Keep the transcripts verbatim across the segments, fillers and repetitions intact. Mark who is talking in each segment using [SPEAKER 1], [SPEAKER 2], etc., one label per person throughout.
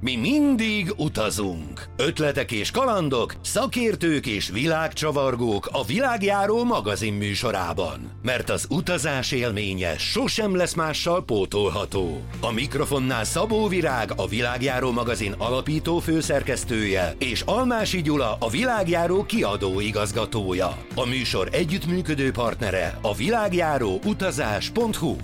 [SPEAKER 1] Mi mindig utazunk. Ötletek és kalandok, szakértők és világcsavargók a Világjáró magazin műsorában. Mert az utazás élménye sosem lesz mással pótolható. A mikrofonnál Szabó Virág, a Világjáró magazin alapító főszerkesztője, és Almási Gyula, a Világjáró kiadó igazgatója. A műsor együttműködő partnere a világjáró utazás pont hu.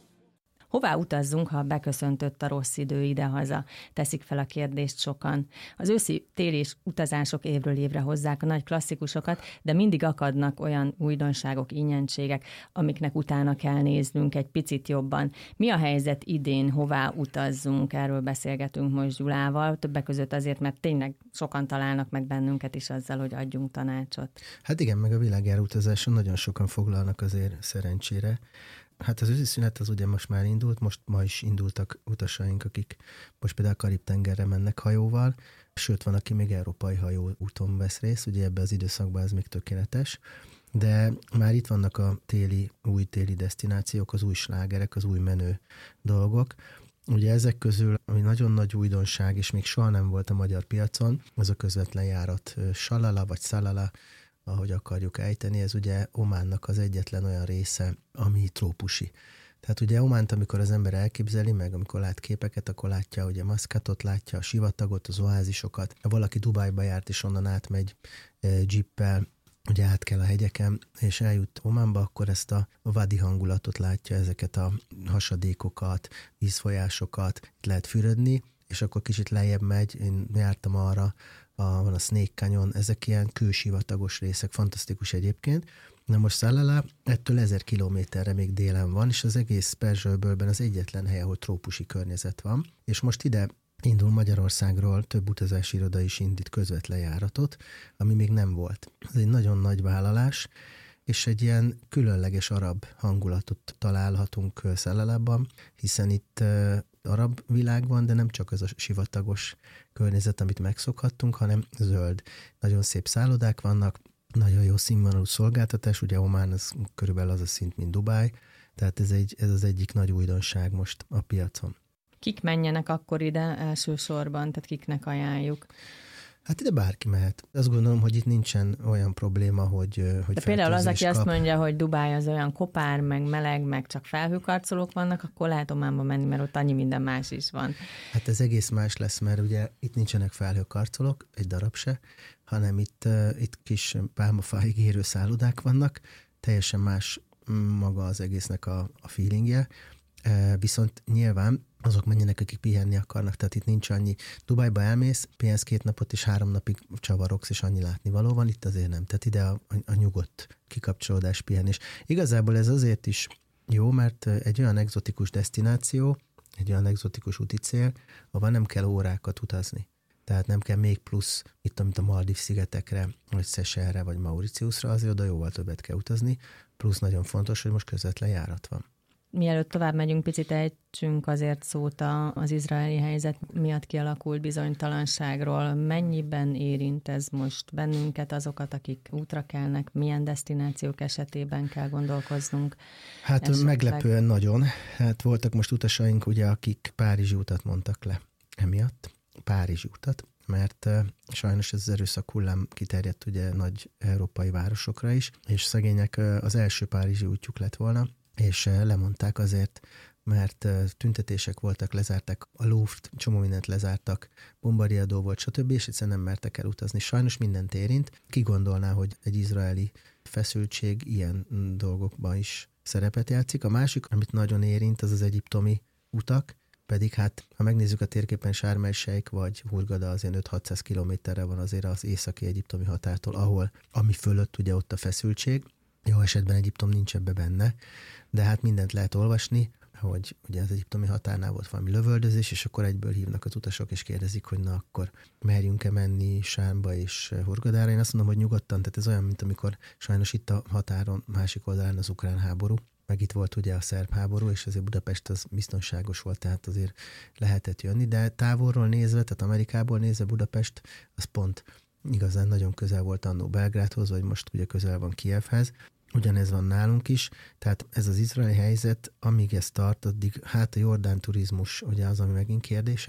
[SPEAKER 2] Hová utazzunk, ha beköszöntött a rossz idő idehaza? Teszik fel a kérdést sokan. Az őszi-téli utazások évről évre hozzák a nagy klasszikusokat, de mindig akadnak olyan újdonságok, ingyenségek, amiknek utána kell néznünk egy picit jobban. Mi a helyzet idén, hová utazzunk? Erről beszélgetünk most Gyulával, többek között azért, mert tényleg sokan találnak meg bennünket is azzal, hogy adjunk tanácsot.
[SPEAKER 3] Hát igen, meg a világjáró utazáson nagyon sokan foglalnak azért szerencsére. Hát az őszi szünet az ugye most már indult, most ma is indultak utasaink, akik most például a Karib-tengerre mennek hajóval, sőt van, aki még európai hajó úton vesz részt, ugye ebbe az időszakban ez még tökéletes, de már itt vannak a téli, új téli desztinációk, az új slágerek, az új menő dolgok. Ugye ezek közül, ami nagyon nagy újdonság, és még soha nem volt a magyar piacon, az a közvetlen járat Salala vagy Szalala, ahogy akarjuk ejteni, ez ugye Ománnak az egyetlen olyan része, ami trópusi. Tehát ugye Ománt, amikor az ember elképzeli meg, amikor lát képeket, akkor látja ugye Maszkatot, látja a sivatagot, az oázisokat. Ha valaki Dubájba járt, és onnan átmegy e, jeeppel, ugye át kell a hegyeken, és eljut Ománba, akkor ezt a vadi hangulatot látja, ezeket a hasadékokat, vízfolyásokat, itt lehet fürödni, és akkor kicsit lejjebb megy, én jártam arra, a, van a Snake Canyon, ezek ilyen kősivatagos részek, fantasztikus egyébként. Na most Szalala ettől ezer kilométerre még délen van, és az egész Perzsa-öbölben az egyetlen hely, ahol trópusi környezet van. És most ide indul Magyarországról, több utazási iroda is indít közvetlen járatot, ami még nem volt. Ez egy nagyon nagy vállalás, és egy ilyen különleges arab hangulatot találhatunk Szalalában, hiszen itt arab világ van, de nem csak az a sivatagos környezet, amit megszokhattunk, hanem zöld. Nagyon szép szállodák vannak, nagyon jó színvonalú szolgáltatás, ugye Omán az körülbelül az a szint, mint Dubáj, tehát ez, egy, ez az egyik nagy újdonság most a piacon.
[SPEAKER 2] Kik menjenek akkor ide elsősorban, tehát kiknek ajánljuk?
[SPEAKER 3] Hát ide bárki mehet. Azt gondolom, hogy itt nincsen olyan probléma, hogy, hogy
[SPEAKER 2] de például az, aki
[SPEAKER 3] kap.
[SPEAKER 2] azt mondja, hogy Dubáj az olyan kopár, meg meleg, meg csak felhőkarcolók vannak, akkor lehet Ománba menni, mert ott annyi minden más is van.
[SPEAKER 3] Hát ez egész más lesz, mert ugye itt nincsenek felhőkarcolók, egy darab se, hanem itt, uh, itt kis pálmafáig érő szállodák vannak, teljesen más maga az egésznek a, a feelingje, uh, viszont nyilván azok menjenek, akik pihenni akarnak, tehát itt nincs annyi. Dubájba elmész, pihensz két napot, és három napig csavarogsz, és annyi látnivaló van, itt azért nem. Tehát ide a, a, a nyugodt kikapcsolódás, pihenés. Igazából ez azért is jó, mert egy olyan egzotikus desztináció, egy olyan egzotikus úti cél, ahol nem kell órákat utazni. Tehát nem kell még plusz, itt amit a Maldív-szigetekre, vagy Seychellre, vagy Mauritiusra, azért oda jóval többet kell utazni, plusz nagyon fontos, hogy most közvetlen járat van.
[SPEAKER 2] Mielőtt tovább megyünk, picit ejtsünk azért szót az izraeli helyzet miatt kialakult bizonytalanságról. Mennyiben érint ez most bennünket, azokat, akik útra kelnek, milyen desztinációk esetében kell gondolkoznunk?
[SPEAKER 3] Hát
[SPEAKER 2] esetleg?
[SPEAKER 3] Meglepően nagyon. Hát voltak most utasaink, ugye, akik Párizsi utat mondtak le emiatt. Párizsi utat, mert uh, sajnos ez az erőszak hullám kiterjedt ugye nagy európai városokra is, és szegények uh, az első párizsi útjuk lett volna, és lemondták azért, mert tüntetések voltak, lezárták a Louvre-t, csomó mindent lezártak, bombariadó volt, stb., és egyszerűen nem mertek el utazni. Sajnos mindent érint. Ki gondolná, hogy egy izraeli feszültség ilyen dolgokban is szerepet játszik. A másik, amit nagyon érint, az az egyiptomi utak, pedig hát, ha megnézzük a térképen Sharm el-Sheikh vagy Hurghada, azért öt-hatszáz kilométerre van azért az északi egyiptomi határtól, ahol, ami fölött ugye ott a feszültség. Jó esetben Egyiptom nincs ebbe benne, de hát mindent lehet olvasni, hogy ugye az egyiptomi határnál volt valami lövöldözés, és akkor egyből hívnak az utasok, és kérdezik, hogy na akkor merjünk-e menni Sármba és Hurgadára. Én azt mondom, hogy nyugodtan, tehát ez olyan, mint amikor sajnos itt a határon másik oldalán az ukrán háború, meg itt volt ugye a szerb háború, és azért Budapest az biztonságos volt, tehát azért lehetett jönni, de távolról nézve, tehát Amerikából nézve Budapest, az pont igazán nagyon közel volt annó Belgrádhoz, vagy most ugye közel van Kijevhez. Ugyanez van nálunk is, tehát ez az izraeli helyzet, amíg ez tart, addig hát a Jordán turizmus ugye az, ami megint kérdéses,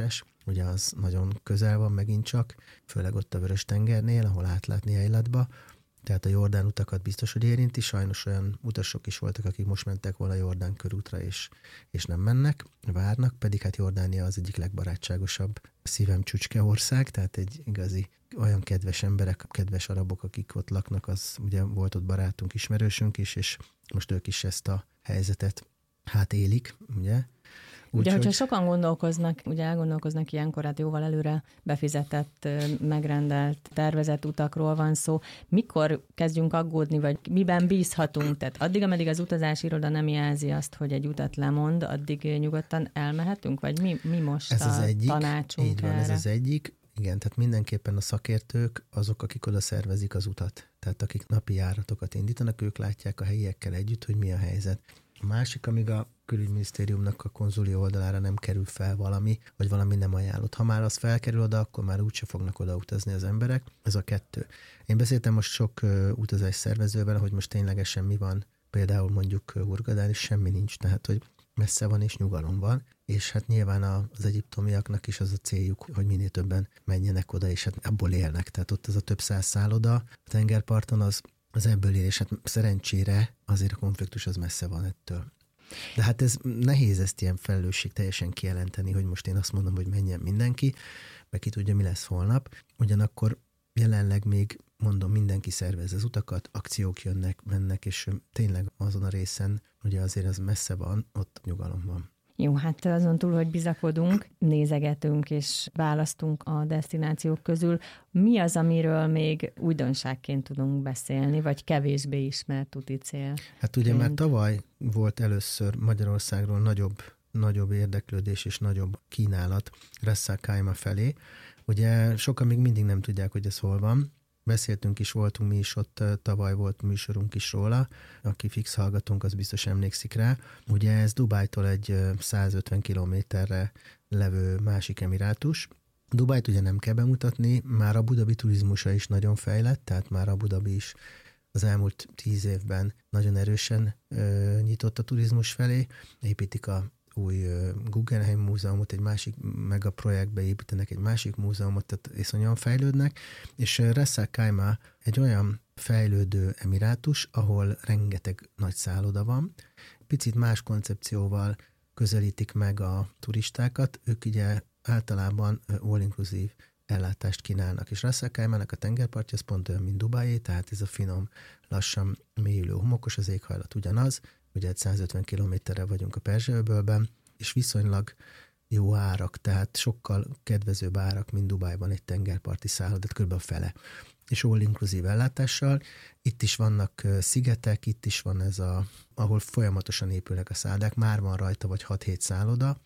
[SPEAKER 3] ugye az nagyon közel van megint csak, főleg ott a Vörös-tengernél, ahol átlátni Eilatba, tehát a Jordán utakat biztos, hogy érinti, sajnos olyan utasok is voltak, akik most mentek volna a Jordán körútra, és, és nem mennek, várnak, pedig hát Jordánia az egyik legbarátságosabb szívem csücske ország, tehát egy igazi olyan kedves emberek, kedves arabok, akik ott laknak, az ugye volt ott barátunk, ismerősünk is, és most ők is ezt a helyzetet hát élik, ugye? Úgy,
[SPEAKER 2] ugye, hogyha
[SPEAKER 3] hogy...
[SPEAKER 2] sokan gondolkoznak, ugye elgondolkoznak ilyenkor, hát jóval előre befizetett, megrendelt, tervezett utakról van szó. Mikor kezdjünk aggódni, vagy miben bízhatunk? Tehát addig, ameddig az utazási iroda nem jelzi azt, hogy egy utat lemond, addig nyugodtan elmehetünk? Vagy mi, mi most
[SPEAKER 3] ez
[SPEAKER 2] a
[SPEAKER 3] az egyik,
[SPEAKER 2] tanácsunk
[SPEAKER 3] így van,
[SPEAKER 2] erre?
[SPEAKER 3] ez az egyik. Igen, tehát mindenképpen a szakértők azok, akik oda szervezik az utat. Tehát akik napi járatokat indítanak, ők látják a helyiekkel együtt, hogy mi a helyzet. A másik, amíg a külügyminisztériumnak a konzuli oldalára nem kerül fel valami, vagy valami nem ajánlott. Ha már az felkerül oda, akkor már úgyse fognak oda utazni az emberek. Ez a kettő. Én beszéltem most sok uh, utazás szervezővel, hogy most ténylegesen mi van, például mondjuk uh, Hurghadán, és semmi nincs, tehát hogy messze van és nyugalom van, és hát nyilván az egyiptomiaknak is az a céljuk, hogy minél többen menjenek oda, és hát abból élnek. Tehát ott az a több száz szálloda a tengerparton, az, az ebből él, és hát szerencsére azért a konfliktus az messze van ettől. De hát ez nehéz ezt ilyen felelősség teljesen kijelenteni, hogy most én azt mondom, hogy menjen mindenki, meg ki tudja, mi lesz holnap. Ugyanakkor jelenleg még mondom, mindenki szervez az utakat, akciók jönnek, mennek, és tényleg azon a részen, ugye azért az messze van, ott nyugalom van.
[SPEAKER 2] Jó, hát azon túl, hogy bizakodunk, nézegetünk és választunk a desztinációk közül, mi az, amiről még újdonságként tudunk beszélni, vagy kevésbé ismert úti cél?
[SPEAKER 3] Hát ugye már tavaly volt először Magyarországról nagyobb, nagyobb érdeklődés és nagyobb kínálat Ras Al Khaimah felé. Ugye sokan még mindig nem tudják, hogy ez hol van. Beszéltünk is, voltunk mi is ott, tavaly volt műsorunk is róla, aki fix hallgatunk, az biztos emlékszik rá. Ugye ez Dubájtól egy százötven kilométerre levő másik emirátus. Dubájt ugye nem kell bemutatni, már Abu Dhabi turizmusa is nagyon fejlett, tehát már Abu Dhabi is az elmúlt tíz évben nagyon erősen ö, nyitott a turizmus felé, építik a új Guggenheim múzeumot, egy másik megaprojektbe építenek egy másik múzeumot, tehát iszonyan fejlődnek, és Ras Al Khaimah egy olyan fejlődő emirátus, ahol rengeteg nagy szálloda van, picit más koncepcióval közelítik meg a turistákat, ők ugye általában all-inclusive ellátást kínálnak, és Ras Al Khaimahnak a tengerpartja az pont olyan, mint Dubájé, tehát ez a finom, lassan mélyülő homokos, az éghajlat ugyanaz, ugye százötven kilométerre vagyunk a Perzsa-öbölben, és viszonylag jó árak, tehát sokkal kedvezőbb árak, mint Dubájban egy tengerparti szálloda, kb. A fele. És all-inclusive ellátással. Itt is vannak szigetek, itt is van ez a, ahol folyamatosan épülnek a szállodák, már van rajta vagy hat-hét szálloda,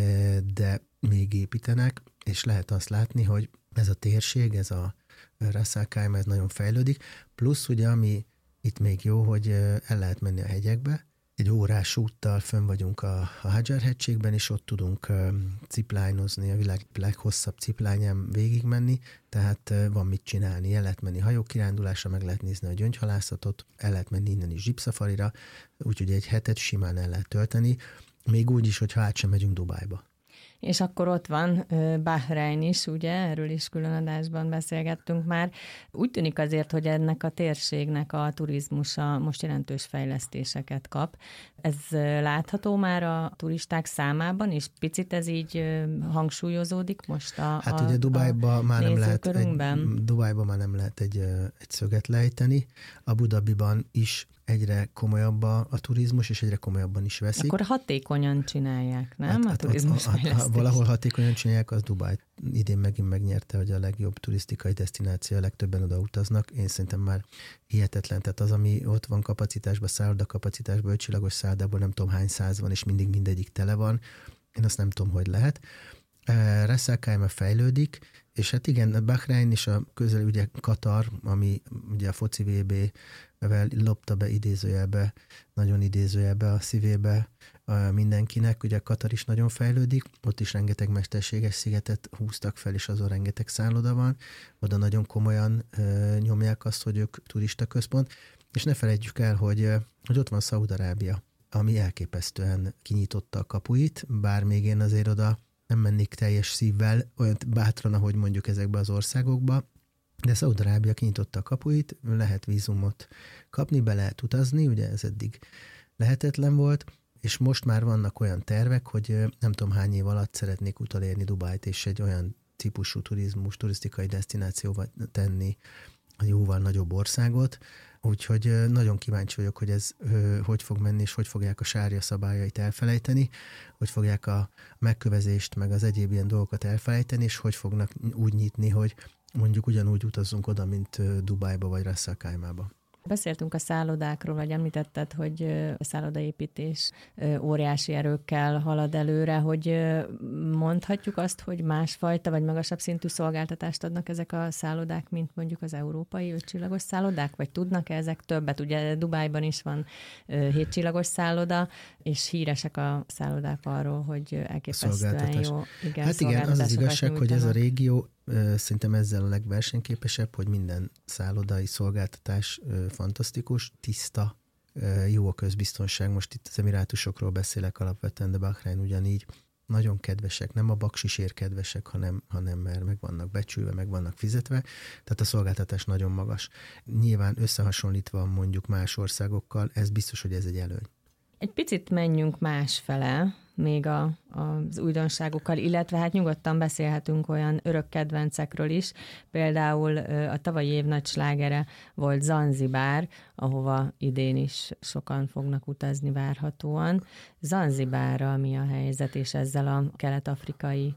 [SPEAKER 3] de még építenek, és lehet azt látni, hogy ez a térség, ez a Ras Al Khaimah, ez nagyon fejlődik, plusz ugye, ami itt még jó, hogy el lehet menni a hegyekbe, egy órás úttal fönn vagyunk a, a Hajar-hegységben, és ott tudunk uh, zipline-ozni, a világ leghosszabb ziplányán végigmenni, tehát uh, van mit csinálni, el lehet menni hajókirándulásra, meg lehet nézni a gyöngyhalászatot, el lehet menni innen is zsipszafarira, úgyhogy egy hetet simán el lehet tölteni, még úgy is, hogyha át sem megyünk Dubájba.
[SPEAKER 2] És akkor ott van Bahrein is, ugye, erről is külön adásban beszélgettünk már. Úgy tűnik azért, hogy ennek a térségnek a turizmusa most jelentős fejlesztéseket kap. Ez látható már a turisták számában, és picit ez így hangsúlyozódik most a
[SPEAKER 3] Hát ugye Dubájba már nem lehet egy, Dubájba már nem lehet egy, egy szöget lejteni. Abu Dhabiban is egyre komolyabb a, a turizmus, és egyre komolyabban is veszik.
[SPEAKER 2] Akkor hatékonyan csinálják, nem?
[SPEAKER 3] Hát,
[SPEAKER 2] a
[SPEAKER 3] hát,
[SPEAKER 2] turizmus
[SPEAKER 3] hát, hát, valahol hatékonyan csinálják, az Dubáj. Idén megint megnyerte, hogy a legjobb turisztikai desztináció, a legtöbben oda utaznak. Én szerintem már hihetetlen. Tehát az, ami ott van kapacitásban, szálloda kapacitásban, ötcsillagos szállodából nem tudom hány száz van, és mindig mindegyik tele van. Én azt nem tudom, hogy lehet. Ras Al Khaimah fejlődik, és hát igen, Bahrein és a közel ugye Katar, ami ugye a foci vé bé-vel lopta be idézőjelbe, nagyon idézőjelbe a szívébe a mindenkinek, ugye Katar is nagyon fejlődik, ott is rengeteg mesterséges szigetet húztak fel, és azon rengeteg szálloda van, oda nagyon komolyan ö, nyomják azt, hogy ők turista központ, és ne felejtjük el, hogy, hogy ott van Szaúd-Arábia, ami elképesztően kinyitotta a kapuit, bár még én azért oda nem mennék teljes szívvel, olyan bátran, ahogy mondjuk ezekbe az országokba, de Szaúd-Arábia kinyitotta a kapuit, lehet vízumot kapni, be lehet utazni, ugye ez eddig lehetetlen volt, és most már vannak olyan tervek, hogy nem tudom hány év alatt szeretnék utolérni Dubájt, és egy olyan típusú turizmus, turisztikai desztinációval tenni a jóval nagyobb országot, úgyhogy nagyon kíváncsi vagyok, hogy ez hogy fog menni, és hogy fogják a sárja szabályait elfelejteni, hogy fogják a megkövezést, meg az egyéb ilyen dolgokat elfelejteni, és hogy fognak úgy nyitni, hogy mondjuk ugyanúgy utazzunk oda, mint Dubájba vagy Ras Al Khaimába.
[SPEAKER 2] Beszéltünk a szállodákról, vagy említetted, hogy a szállodaépítés óriási erőkkel halad előre, hogy mondhatjuk azt, hogy másfajta vagy magasabb szintű szolgáltatást adnak ezek a szállodák, mint mondjuk az európai ötcsillagos szállodák, vagy tudnak-e ezek többet? Ugye Dubájban is van hétcsillagos szálloda, és híresek a szállodák arról, hogy elképesztően jó. Igen,
[SPEAKER 3] hát igen, az az igazság, nyújtanak. Hogy ez a régió szerintem ezzel a legversenyképesebb, hogy minden szállodai szolgáltatás fantasztikus, tiszta, jó a közbiztonság. Most itt az Emirátusokról beszélek alapvetően, de Bahrein ugyanígy. Nagyon kedvesek, nem a baksisért kedvesek, hanem, hanem mert meg vannak becsülve, meg vannak fizetve. Tehát a szolgáltatás nagyon magas. Nyilván összehasonlítva mondjuk más országokkal, ez biztos, hogy ez egy előny.
[SPEAKER 2] Egy picit menjünk másfele, még a, az újdonságokkal, illetve hát nyugodtan beszélhetünk olyan örök kedvencekről is. Például a tavalyi év nagy slágere volt Zanzibár, ahova idén is sokan fognak utazni várhatóan. Zanzibárral mi a helyzet, és ezzel a kelet-afrikai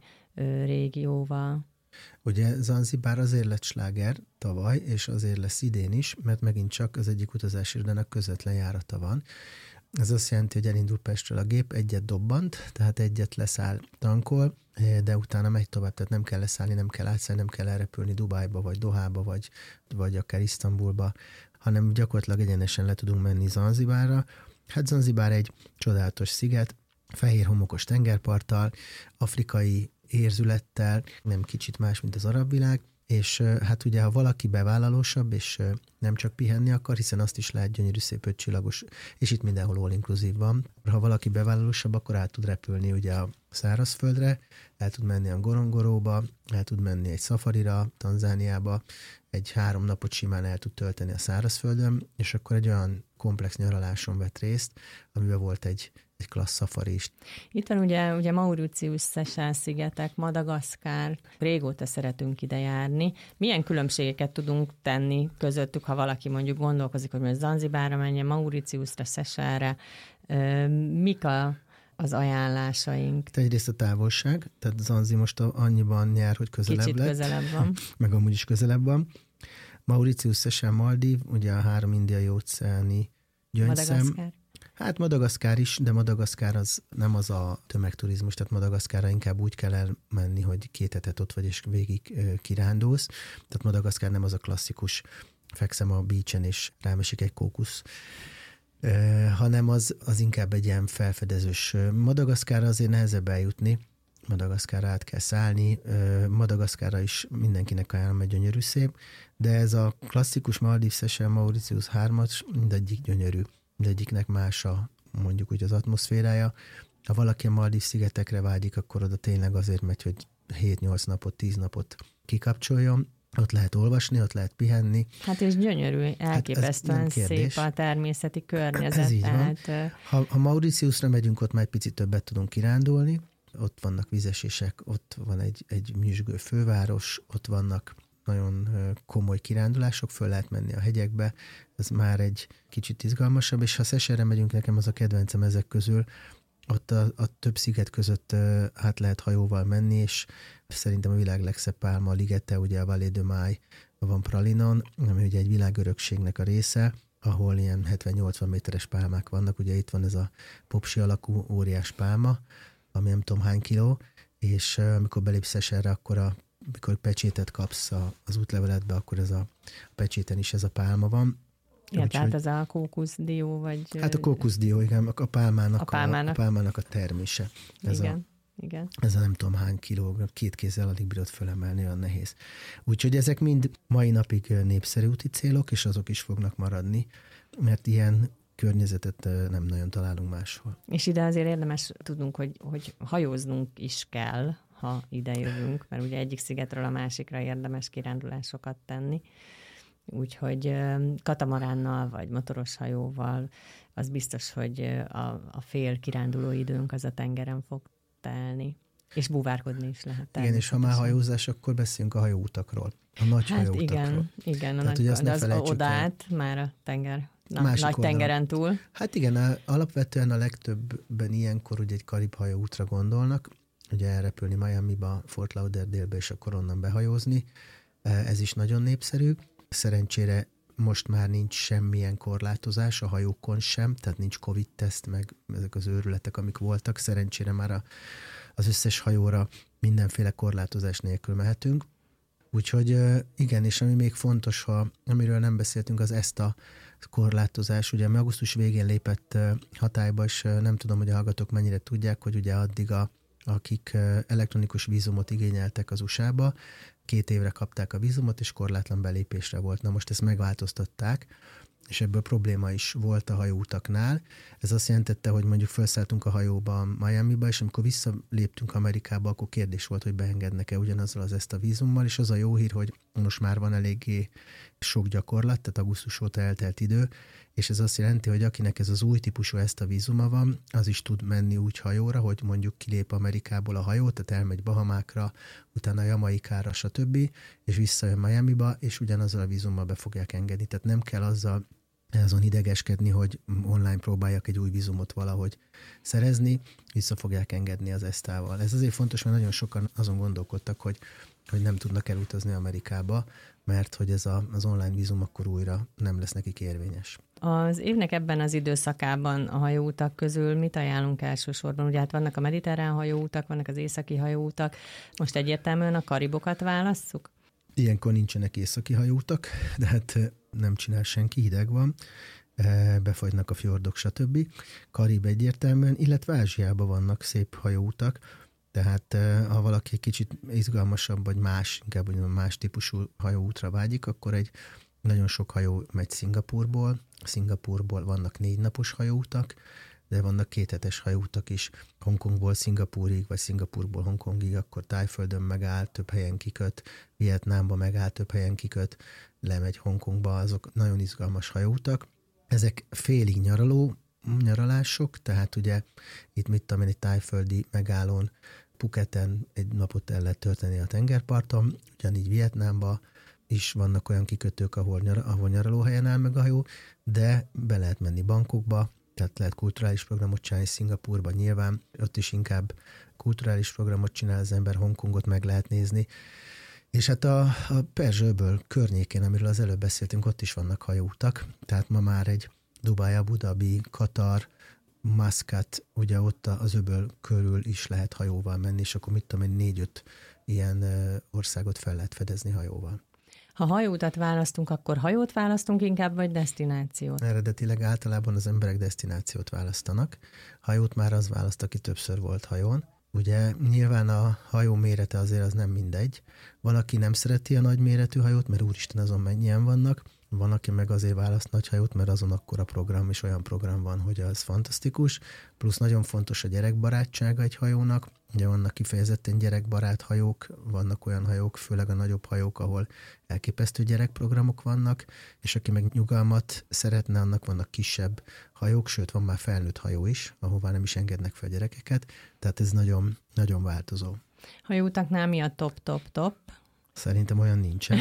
[SPEAKER 2] régióval?
[SPEAKER 3] Ugye Zanzibár azért lett sláger tavaly, és azért lesz idén is, mert megint csak az egyik utazási irodának közvetlen járata van. Ez azt jelenti, hogy elindul Pestről a gép, egyet dobbant, tehát egyet leszáll, tankol, de utána megy tovább, tehát nem kell leszállni, nem kell átszállni, nem kell elrepülni Dubájba, vagy Dohába, vagy, vagy akár Isztambulba, hanem gyakorlatilag egyenesen le tudunk menni Zanzibárra. Hát Zanzibár egy csodálatos sziget, fehér homokos tengerparttal, afrikai érzülettel, nem kicsit más, mint az arab világ, és hát ugye, ha valaki bevállalósabb, és nem csak pihenni akar, hiszen azt is lehet gyönyörű szép ötcsillagos, és itt mindenhol all-inclusive van. Ha valaki bevállalósabb, akkor át tud repülni ugye a szárazföldre, el tud menni a Ngorongoróba, el tud menni egy szafarira, Tanzániába, egy három napot simán el tud tölteni a szárazföldön, és akkor egy olyan komplex nyaraláson vett részt, amiben volt egy egy klassz szafari is.
[SPEAKER 2] Itt van ugye, ugye Mauritius, Seychelle-szigetek, Madagaszkár. Régóta szeretünk ide járni. Milyen különbségeket tudunk tenni közöttük, ha valaki mondjuk gondolkozik, hogy most Zanzibárra menjen, Mauritiusra, Seychelle-re. Mik a, az ajánlásaink?
[SPEAKER 3] Egyrészt a távolság, tehát Zanzi most annyiban nyár, hogy közelebb
[SPEAKER 2] Kicsit
[SPEAKER 3] lett.
[SPEAKER 2] közelebb van.
[SPEAKER 3] Meg amúgy is közelebb van. Mauritius, Seychelle, Maldív, ugye a három indiai óceáni gyöngyszem.
[SPEAKER 2] Madagaszkár.
[SPEAKER 3] Hát Madagaszkár is, de Madagaszkár az nem az a tömegturizmus, tehát Madagaszkárra inkább úgy kell elmenni, hogy két hetet ott vagy és végig kirándulsz. Tehát Madagaszkár nem az a klasszikus, fekszem a beachen és rám esik egy kókusz, hanem az, az inkább egy ilyen felfedezős. Madagaszkárra azért nehezebb eljutni, Madagaszkárra át kell szállni, Madagaszkárra is mindenkinek ajánlom, egy gyönyörű szép, de ez a klasszikus Maldív, Seychelle, Mauritius hármas, mindegyik gyönyörű. Mindegyiknek más a, mondjuk úgy az atmoszférája. Ha valaki a Maldív szigetekre vágyik, akkor oda tényleg azért megy, hogy hét-nyolc napot, tíz napot kikapcsoljon. Ott lehet olvasni, ott lehet pihenni.
[SPEAKER 2] Hát és gyönyörű, elképesztően hát szép a természeti környezet.
[SPEAKER 3] Ez így van.
[SPEAKER 2] Tehát...
[SPEAKER 3] Ha, ha Mauritiusra megyünk, ott már egy picit többet tudunk kirándulni. Ott vannak vizesések, ott van egy, egy nyüzsgő főváros, ott vannak nagyon komoly kirándulások, föl lehet menni a hegyekbe, ez már egy kicsit izgalmasabb, és ha Seychelle-re megyünk, nekem az a kedvencem ezek közül, ott a, a több sziget között át lehet hajóval menni, és szerintem a világ legszebb pálma, a ligete, ugye a Vallée de Mai van Pralinon, ami ugye egy világörökségnek a része, ahol ilyen hetven-nyolcvan méteres pálmák vannak, ugye itt van ez a popsi alakú óriás pálma, ami nem tudom hány kiló, és amikor belépsz Seychelle-re, akkor a amikor pecsétet kapsz a, az útleveletbe, akkor ez a, a pecséten is ez a pálma van.
[SPEAKER 2] Ja,
[SPEAKER 3] úgy,
[SPEAKER 2] tehát
[SPEAKER 3] hogy,
[SPEAKER 2] ez a kókuszdió, vagy...
[SPEAKER 3] Hát a kókuszdió, igen, a pálmának a,
[SPEAKER 2] pálmának.
[SPEAKER 3] a, a, pálmának a termése. Ez
[SPEAKER 2] igen,
[SPEAKER 3] a,
[SPEAKER 2] igen.
[SPEAKER 3] Ez a nem tudom hány kiló, két kézzel alig bírod fölemelni, olyan nehéz. Úgyhogy ezek mind mai napig népszerű úti célok, és azok is fognak maradni, mert ilyen környezetet nem nagyon találunk máshol.
[SPEAKER 2] És ide azért érdemes tudnunk, hogy, hogy hajóznunk is kell, ha ide jövünk, mert ugye egyik szigetről a másikra érdemes kirándulásokat tenni. Úgyhogy katamaránnal vagy motoros hajóval az biztos, hogy a, a fél kiránduló időnk az a tengeren fog telni. És búvárkodni is lehet.
[SPEAKER 3] Igen, és ha már hajózás, akkor beszéljünk a hajóutakról. A nagy
[SPEAKER 2] hát
[SPEAKER 3] hajóutakról.
[SPEAKER 2] igen, igen, a
[SPEAKER 3] Tehát,
[SPEAKER 2] nagy,
[SPEAKER 3] de
[SPEAKER 2] az odát már a tenger, na, nagy oldalon. Tengeren túl.
[SPEAKER 3] Hát igen, alapvetően a legtöbbben ilyenkor ugye egy karib hajóútra gondolnak, ugye elrepülni Miamiba, Fort Lauderdale-be, és akkor onnan behajózni. Ez is nagyon népszerű. Szerencsére most már nincs semmilyen korlátozás a hajókon sem, tehát nincs Covid-teszt, meg ezek az őrületek, amik voltak. Szerencsére már a, az összes hajóra mindenféle korlátozás nélkül mehetünk. Úgyhogy igen, és ami még fontos, ha, amiről nem beszéltünk, az ezt a korlátozás. Ugye ami augusztus végén lépett hatályba, és nem tudom, hogy a hallgatók mennyire tudják, hogy ugye addig a, akik elektronikus vízumot igényeltek az u es á-ba, két évre kapták a vízumot, és korlátlan belépésre volt. Na most ezt megváltoztatták, és ebből probléma is volt a hajóutaknál. Ez azt jelentette, hogy mondjuk felszálltunk a hajóba Miamiba, és amikor visszaléptünk Amerikába, akkor kérdés volt, hogy beengednek-e ugyanazzal az ezt a vízummal, és az a jó hír, hogy most már van eléggé sok gyakorlat, tehát augusztus óta eltelt idő, és ez azt jelenti, hogy akinek ez az új típusú ezt a vízuma van, az is tud menni úgy hajóra, hogy mondjuk kilép Amerikából a hajó, tehát elmegy Bahamákra, utána Jamaikára, stb., és visszajön Miamiba, és ugyanazzal a vízummal be fogják engedni. Tehát nem kell azzal azon idegeskedni, hogy online próbáljak egy új vízumot valahogy szerezni, vissza fogják engedni az esztával. Ez azért fontos, mert nagyon sokan azon gondolkodtak, hogy, hogy nem tudnak elutazni Amerikába, mert hogy ez a, az online vízum akkor újra nem lesz nekik érvényes.
[SPEAKER 2] Az évnek ebben az időszakában a hajóutak közül mit ajánlunk elsősorban? Ugye hát vannak a mediterrán hajóutak, vannak az északi hajóutak. Most egyértelműen a karibokat válasszuk?
[SPEAKER 3] Ilyenkor nincsenek északi hajóutak, de hát nem csinál senki, hideg van, befagynak a fjordok, stb. Karib egyértelműen, illetve Ázsiában vannak szép hajóutak, tehát ha valaki kicsit izgalmasabb, vagy más, inkább más típusú hajóútra vágyik, akkor egy nagyon sok hajó megy Szingapúrból. Szingapúrból vannak négy napos hajóutak, de vannak kéthetes hajóutak is. Hongkongból Szingapúrig, vagy Szingapúrból Hongkongig, akkor Tájföldön megáll, több helyen kiköt, Vietnámba megáll, több helyen kiköt, lemegy Hongkongba, azok nagyon izgalmas hajóutak. Ezek félig nyaraló nyaralások, tehát ugye itt mit tudom én, egy tájföldi megállón, Phuketen egy napot el lehet tölteni a tengerparton, ugyanígy Vietnámba is vannak olyan kikötők, ahol, nyar, ahol nyaralóhelyen áll meg a hajó, de be lehet menni Bangkokba, tehát lehet kulturális programot csinálni Szingapúrban nyilván, ott is inkább kulturális programot csinál az ember, Hongkongot meg lehet nézni. És hát a, a Perzsa-öböl környékén, amiről az előbb beszéltünk, ott is vannak hajóutak, tehát ma már egy Dubai, Abu Dhabi, Katar, Muscat, ugye ott az öböl körül is lehet hajóval menni, és akkor mit tudom én, négy-öt ilyen országot fel lehet fedezni hajóval.
[SPEAKER 2] Ha hajóutat választunk, akkor hajót választunk inkább, vagy desztinációt?
[SPEAKER 3] Eredetileg általában az emberek desztinációt választanak. Hajót már az választ, aki többször volt hajón. Ugye nyilván a hajó mérete azért az nem mindegy. Van, aki nem szereti a nagy méretű hajót, mert úristen, azon mennyien vannak. Van, aki meg azért választ nagy hajót, mert azon akkora program, és olyan program van, hogy az fantasztikus. Plusz nagyon fontos a gyerekbarátsága egy hajónak. Ugye vannak kifejezetten gyerekbarát hajók, vannak olyan hajók, főleg a nagyobb hajók, ahol elképesztő gyerekprogramok vannak, és aki meg nyugalmat szeretne, annak vannak kisebb hajók, sőt van már felnőtt hajó is, ahová nem is engednek fel gyerekeket, tehát ez nagyon, nagyon változó.
[SPEAKER 2] Hajóutaknál mi a top-top-top?
[SPEAKER 3] Szerintem olyan nincsen.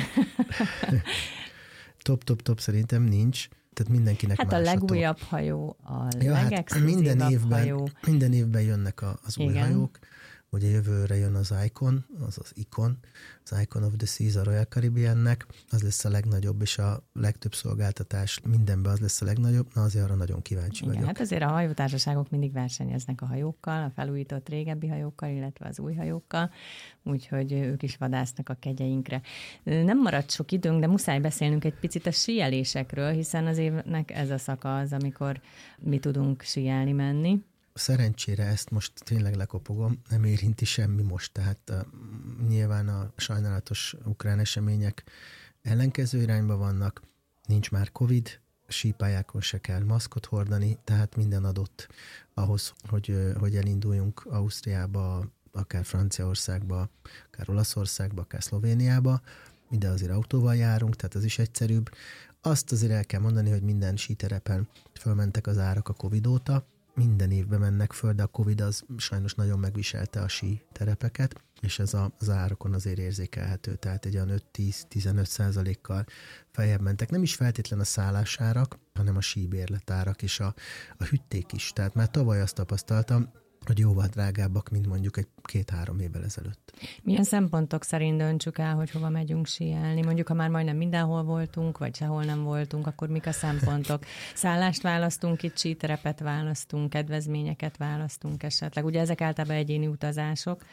[SPEAKER 3] Top-top-top szerintem nincs. Tehát mindenkinek
[SPEAKER 2] hát
[SPEAKER 3] más
[SPEAKER 2] a legújabb
[SPEAKER 3] a
[SPEAKER 2] hajó, a
[SPEAKER 3] ja,
[SPEAKER 2] legexkluzívabb
[SPEAKER 3] hát minden
[SPEAKER 2] hajó.
[SPEAKER 3] Minden évben jönnek a, az új
[SPEAKER 2] Igen.
[SPEAKER 3] hajók. Ugye jövőre jön az Icon, az az Icon, az Icon of the Seas a Royal Caribbeannek, az lesz a legnagyobb, és a legtöbb szolgáltatás mindenben az lesz a legnagyobb, na azért arra nagyon kíváncsi
[SPEAKER 2] Igen,
[SPEAKER 3] vagyok.
[SPEAKER 2] hát azért a hajótársaságok mindig versenyeznek a hajókkal, a felújított régebbi hajókkal, illetve az új hajókkal, úgyhogy ők is vadásznak a kegyeinkre. Nem maradt sok időnk, de muszáj beszélnünk egy picit a síelésekről, hiszen az évnek ez a szaka az, amikor mi tudunk síelni menni.
[SPEAKER 3] Szerencsére ezt most tényleg lekopogom, nem érinti semmi most, tehát uh, nyilván a sajnálatos ukrán események ellenkező irányba vannak, nincs már Covid, sípályákon se kell maszkot hordani, tehát minden adott ahhoz, hogy, hogy elinduljunk Ausztriába, akár Franciaországba, akár Olaszországba, akár Szlovéniába, ide azért autóval járunk, tehát az is egyszerűbb. Azt azért el kell mondani, hogy minden síterepen fölmentek az árak a Covid óta, minden évben mennek föl, de a Covid az sajnos nagyon megviselte a sí terepeket, és ez a, az árakon azért érzékelhető, tehát egy olyan öt-tíz-tizenöt százalékkal feljebb mentek. Nem is feltétlen a szállásárak, hanem a síbérletárak és a, a hütték is. Tehát már tavaly azt tapasztaltam, hogy jóval drágábbak, mint mondjuk egy két-három évvel ezelőtt.
[SPEAKER 2] Milyen szempontok szerint döntsük el, hogy hova megyünk síelni? Mondjuk, ha már majdnem mindenhol voltunk, vagy sehol nem voltunk, akkor mik a szempontok? Szállást választunk, itt síterepet választunk, kedvezményeket választunk esetleg. Ugye ezek általában egyéni utazások,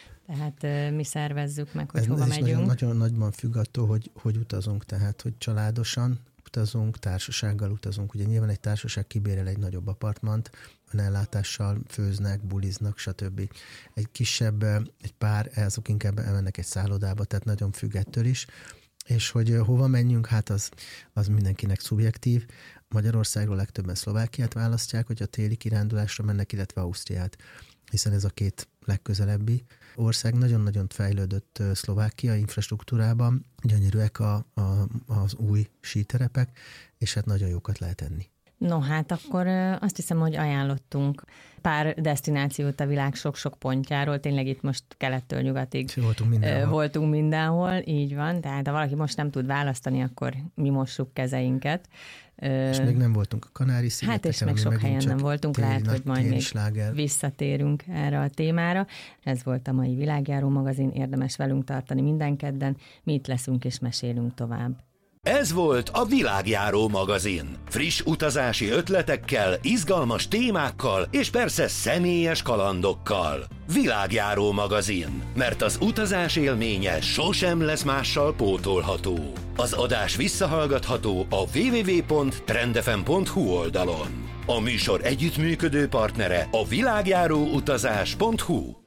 [SPEAKER 2] tehát mi szervezzük meg, hogy
[SPEAKER 3] ez,
[SPEAKER 2] hova
[SPEAKER 3] ez
[SPEAKER 2] megyünk.
[SPEAKER 3] Nagyon, nagyon nagyban függ attól, hogy, hogy utazunk, tehát hogy családosan utazunk, társasággal utazunk. Ugye nyilván egy társaság kibérel egy nagyobb apartmant, önellátással főznek, buliznak, stb. Egy kisebb, egy pár, azok inkább elmennek egy szállodába, tehát nagyon függ ettől is. És hogy hova menjünk, hát az, az mindenkinek szubjektív. Magyarországról legtöbben Szlovákiát választják, hogy a téli kirándulásra mennek, illetve Ausztriát, hiszen ez a két legközelebbi ország. Nagyon-nagyon fejlődött Szlovákia infrastruktúrában, gyönyörűek a, a, az új síterepek, és hát nagyon jókat lehet enni.
[SPEAKER 2] No hát akkor azt hiszem, hogy ajánlottunk pár desztinációt a világ sok-sok pontjáról, tényleg itt most kelettől nyugatig
[SPEAKER 3] voltunk mindenhol.
[SPEAKER 2] voltunk mindenhol, így van, tehát ha valaki most nem tud választani, akkor mi mossuk kezeinket.
[SPEAKER 3] És még nem voltunk a Kanári-szigeteken.
[SPEAKER 2] Hát és még sok helyen nem voltunk, téli, lehet, hogy majd még sláger. Visszatérünk erre a témára. Ez volt a mai Világjáró magazin, érdemes velünk tartani minden kedden, mi itt leszünk és mesélünk tovább.
[SPEAKER 1] Ez volt a Világjáró magazin. Friss utazási ötletekkel, izgalmas témákkal és persze személyes kalandokkal. Világjáró magazin, mert az utazás élménye sosem lesz mással pótolható. Az adás visszahallgatható a double-u double-u double-u pont trendfm pont hu oldalon. A műsor együttműködő partnere a világjáró utazás pont hu.